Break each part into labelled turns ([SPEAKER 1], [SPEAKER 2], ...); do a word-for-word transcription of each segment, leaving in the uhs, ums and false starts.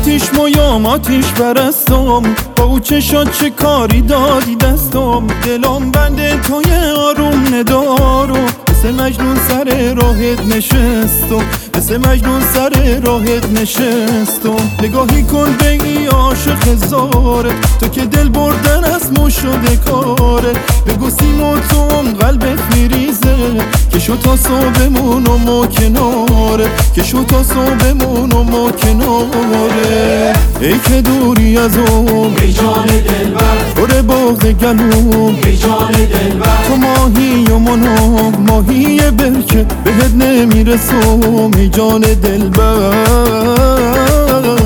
[SPEAKER 1] آتیش مویام آتیش برستم، با او چشات چه کاری دادی دستم. دلم بنده توی آروم ندارم، مثل مجنون سر راهت نشستم، مثل مجنون سر راهت نشستم. نگاهی کن به ای عاشق زاره، تو که دل بردن از مو شده کاره. بگو سیمون تو هم قلبت میریزه، که شو تا صبح بمونم و کناره، که شو تا صبح بمونم و کناره. ای که دوری از اون
[SPEAKER 2] ای جان دلبر،
[SPEAKER 1] پر بغض گلوم
[SPEAKER 2] ای جان دلبر.
[SPEAKER 1] تو ماهی و منم ماهی برکه بهت نمیرسم ای جان دلبر.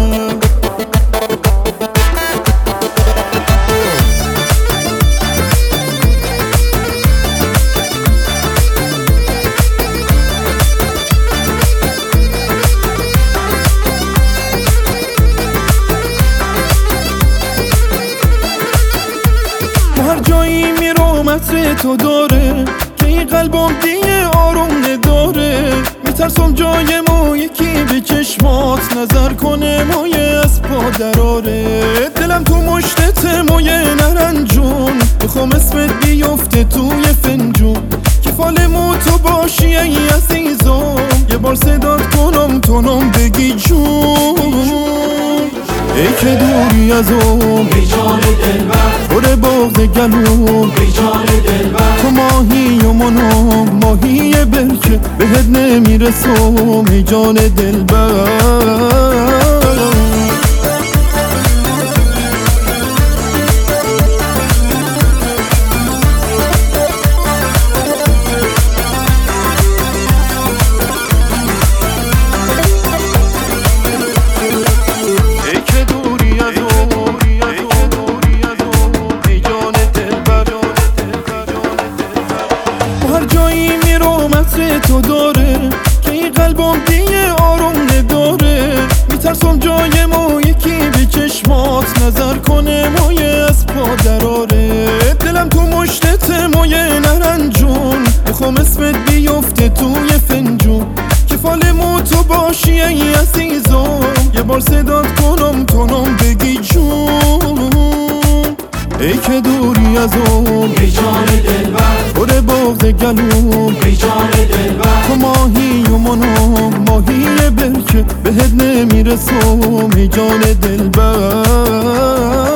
[SPEAKER 1] هر جایی میرم عطر تو داره، که این قلبم دیگه آروم نداره. میترسم جای ما یکی به چشمات نظر کنه، مایه از پا دراره. دلم تو مشتت مایه نرنجون، میخوام اسمت بیفته توی فنجون. که فال مو تو باشی ای عزیزم، یه بار صدات کنم تونم بگی جون. ای که دوری از اون
[SPEAKER 2] ای جان دلبر،
[SPEAKER 1] پر بغض گلوم
[SPEAKER 2] ای جان دلبر.
[SPEAKER 1] تو ماهی و منم ماهی برکه بهت نمیرسم ای جان دلبر. هر جایی میرم عطر تو داره، که این قلبم دیگه آروم نداره. میترسم جای ما یکی به چشمات نظر کنه، مایه از پا دراره. دلم تو مشتت مایه نرنجون، میخوام اسمت بیفته توی فنجون. که فال مو تو باشی ای عزیزم، یه بار صدات کنم تونم بگی جون. ای که دوری از اون
[SPEAKER 2] ای جان دلبر،
[SPEAKER 1] پر بغض گلوم
[SPEAKER 2] ای جان دلبر.
[SPEAKER 1] تو ماهی و منم ماهی برکه بهت نمیرسم ای جان دلبر.